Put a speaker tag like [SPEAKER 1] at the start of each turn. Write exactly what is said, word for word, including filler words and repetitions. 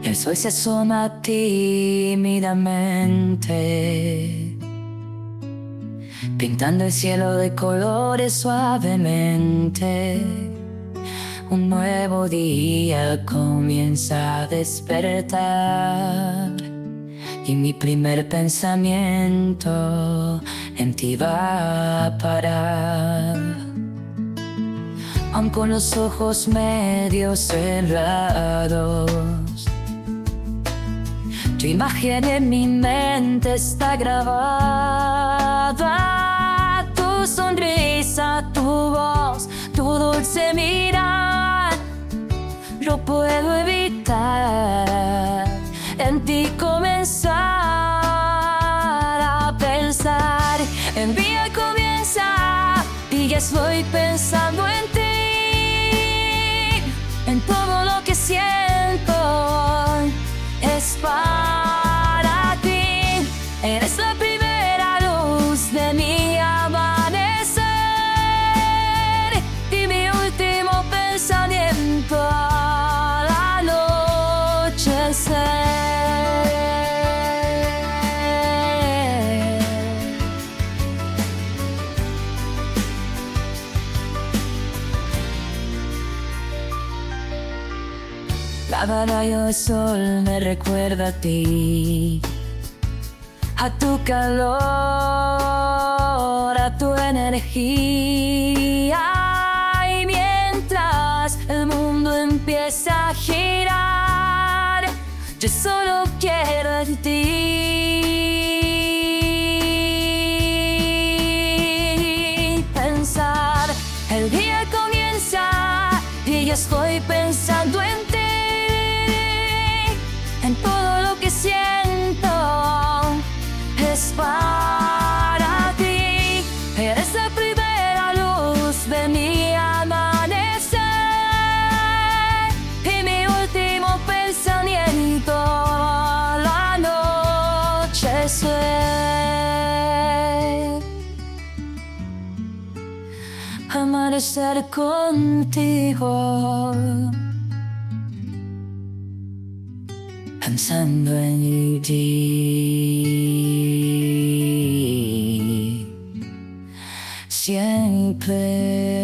[SPEAKER 1] El sol se asoma tímidamente, pintando el cielo de colores suavemente. Un nuevo día comienza a despertar, y mi primer pensamiento en ti va a parar. Aun con los ojos medio cerrados, tu imagen en mi mente está grabada. Tu sonrisa, tu voz, tu dulce mirar, no puedo evitar en ti comenzar a pensar. El día comienza y ya estoy pensando en ti, en todo lo que siento es para ti. Eres la primera luz de mi amanecer y mi último pensamiento al anochecer. Cada rayo de sol me recuerda a ti, a tu calor, a tu energía. Y mientras el mundo empieza a girar, yo solo quiero en ti pensar. El día comienza y ya estoy pensando en ti, en todo lo que siento es para ti. Eres la primera luz de mi amanecer y mi último pensamiento al anochecer. Amanecer contigo, pensando en ti siempre.